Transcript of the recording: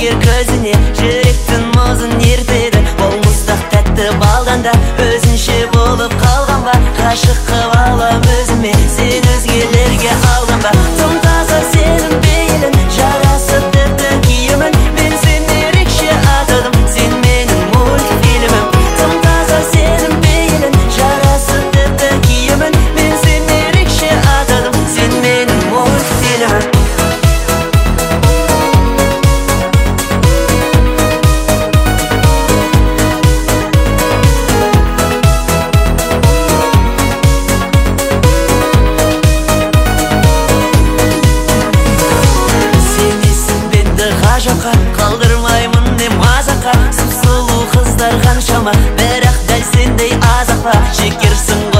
жігер көзіне жүректің мұзын ертеді. Ол мұздақ тәтті балдан да өзінше болып қалған ба? Ғашық қып алам өзіме, сен өзгелерге алданба. Тым таза сенің бейілің, жарасып тіпті киімің. Мен сені ерекше атадым, сен менің мультфильмім. Тым таза сенің бейілің, жарасып тіпті киімің. Мен сені ерекше атадым, сен менің мультфильмім. Қалдырмаймын не мазаққа, сұп-сұлу қыздар қаншама, бірақ дәл сендей азапқа. Шекерсің